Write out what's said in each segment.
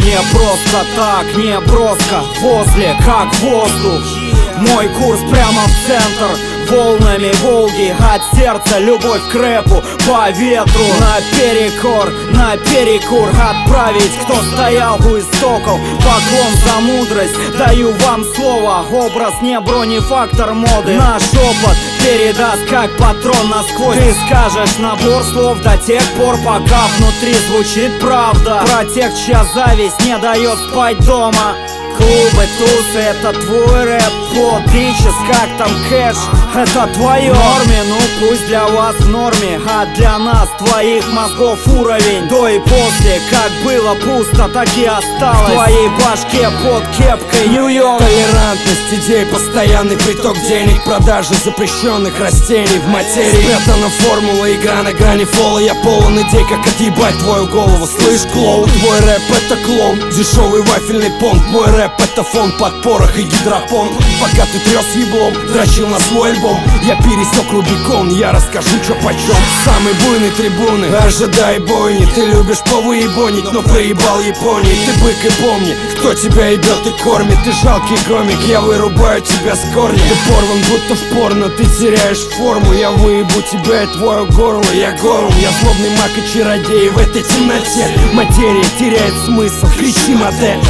Не просто так, не броско, возле как воздух. Мой курс прямо в центр, волнами Волги, от сердца любовь к рэпу по ветру. Наперекур отправить, кто стоял у истоков. Поклон за мудрость, даю вам слово. Образ не бронефактор моды. Наш опыт передаст как патрон насквозь. Ты скажешь набор слов до тех пор, пока внутри звучит правда. Про тех, чья зависть не дает спать дома. Клубы, тусы, это твой рэп. Плод, бичес, как там кэш, это твое. В норме, ну пусть для вас в норме, а для нас, твоих мозгов уровень. До и после, как было пусто, так и осталось. В твоей башке под кепкой Нью-Йорк. Толерантность идей, постоянный приток денег, продажи запрещенных растений в материи. Спрятана формула, игра на грани фола. Я полон идей, как отъебать твою голову. Слышь, клоун, твой рэп это клон, дешевый вафельный понт. Мой рэп это фон под порох и гидропон. Пока ты трёс еблом, дрочил на свой альбом, я пересек Рубикон, я расскажу чё почём. Самый буйный трибуны, ожидай бойни. Ты любишь повыебонить, но проебал Японии. Ты бык и помни, кто тебя ебет и кормит. Ты жалкий гомик, я вырубаю тебя с корня. Ты порван будто в порно, ты теряешь форму. Я выебу тебя и твое горло, я горл. Я злобный маг и чародей в этой темноте. Материя теряет смысл, кричи модель.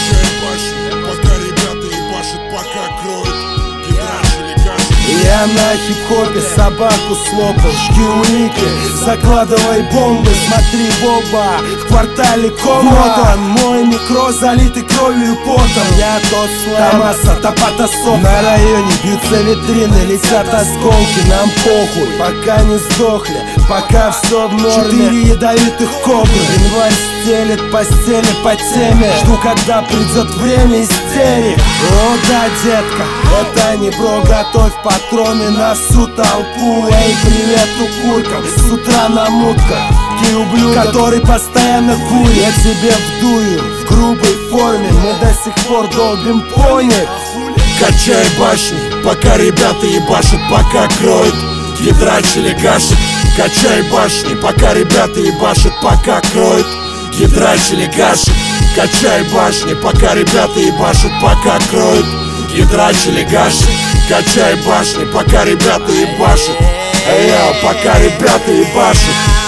Я на хип-хопе собаку слопал, жги улики, закладывай бомбы, смотри в оба, в квартале кома. Вот он, мой микро, залитый кровью и потом. Я тот слэм, Томаса, Топатасов. На районе бьются витрины, летят осколки, нам похуй, пока не сдохли, пока все в норме. 4 ядовитых кобры, январь стелет постели по теме. Жду, когда придет время истерик. О да, детка, это не бро, готовь патроны на всю толпу. Эй, привет укуркам, с утра на мутках. Ты ублюдок, который постоянно курит. Я тебе вдую, в грубой форме. Мы до сих пор долбим пони. Качай башни, пока ребята ебашат, пока кроют. Ядрачили гашит. Качай башни, пока ребята ебашат, пока кроют. Ядрачили гашит. Качай башни, пока ребята ебашат, пока кроют. Ядрачили гашит. Качай башни, пока ребята ебашат. Эй, пока ребята ебашат.